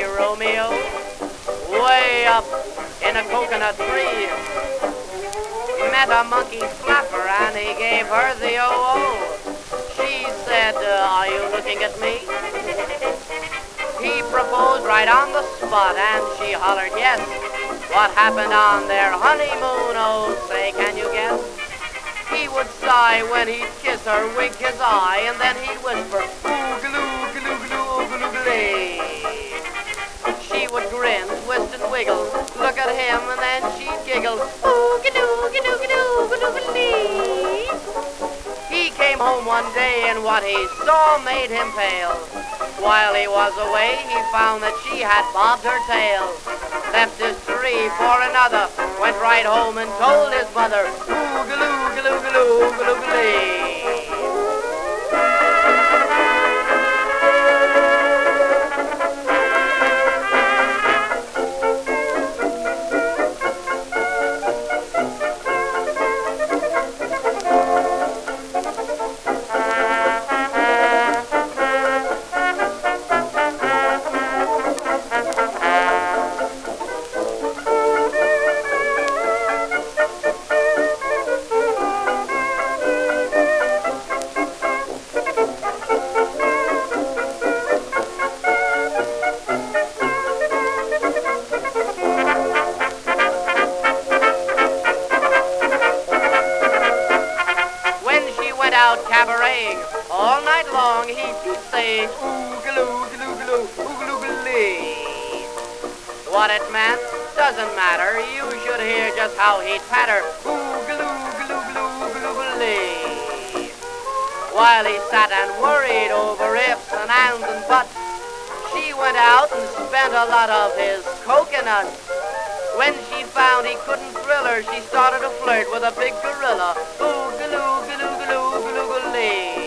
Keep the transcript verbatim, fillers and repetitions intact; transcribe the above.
Romeo, way up in a coconut tree. Met a monkey flapper and he gave her the oh-oh. She said, uh, are you looking at me? He proposed right on the spot and she hollered yes. What happened on their honeymoon, oh say, can you guess? He would sigh when he'd kiss her, wink his eye, and then he'd whisper, oogaloo, galoo, galoo, oogaloo, galee. She would grin, twist and wiggle, look at him, and then she'd giggle, oogaloo, galoo, galoo, galoo, galee. He came home one day, and what he saw made him pale. While he was away, he found that she had bobbed her tail. Left his tree for another, went right home and told his mother, oogaloo, galoo, galoo, galoo, galee. Out cabareting all night long, he'd keep saying oogaloo, galoo, galoo, oogaloo, galee. What it meant doesn't matter. You should hear just how he'd patter oogaloo, galoo, galoo, oogaloo, galee. While he sat and worried over ifs and ands and buts, she went out and spent a lot of his coconuts. When she found he couldn't thrill her, she started to flirt with a big gorilla. Oogaloo, galoo, galoo, galoo, galee.